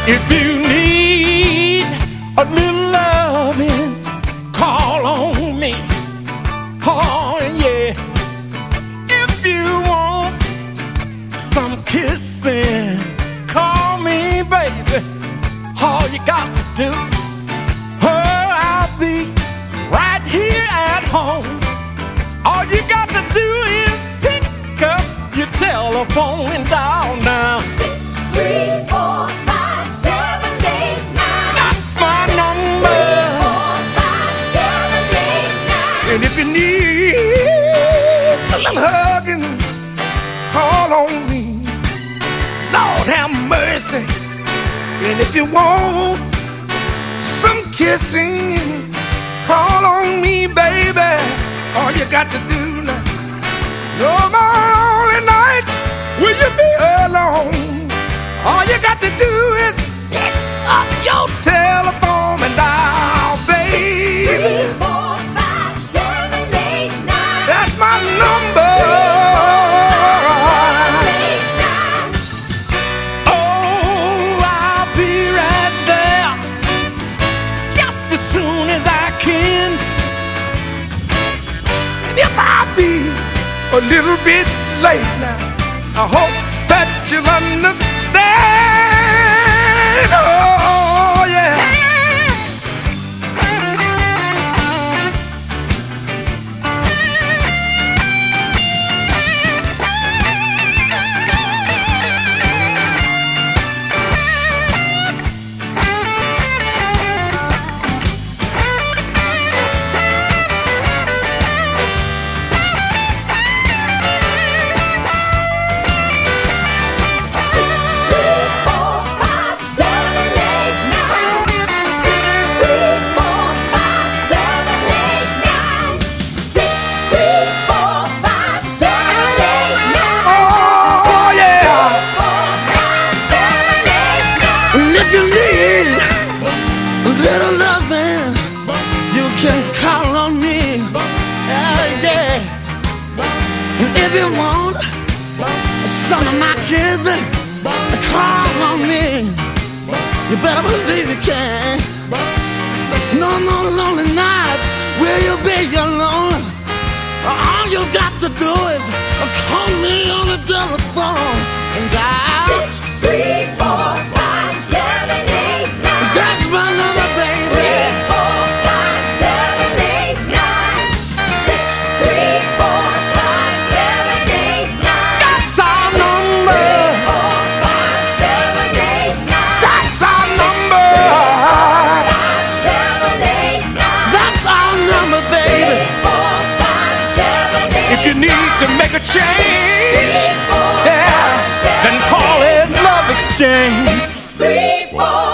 If you need a little loving, call on me. Oh yeah. If you want some kissing, call me, baby. All you got to do, oh, I'll be right here at home. All you got to do is pick up your telephone and dial now. 6345789. That's my number. 6345789. And if you need a little hugging, call on me. Lord have mercy. And if you want some kissing, call on me, baby. All you got to do now. No more lonely nights will you be alone. All you got to do is pick up your telephone and dial, baby. 6345789. That's my number. Oh, I'll be right there just as soon as I can. And if I be a little bit late now, I hope that you'll understand. Oh, yeah. If you need a little loving, you can call on me. Yeah. And if you want some of my kisses, call on me. You better believe you can. No more lonely nights will you be alone. All you got to do is call me on the telephone and dial 6345789. That's my number, baby. 6345789. 6345789. That's our number. 6345789. That's our number. 6345789. That's our number, baby. 6345789. If you need to make a change, yeah, then call his Love Exchange. 634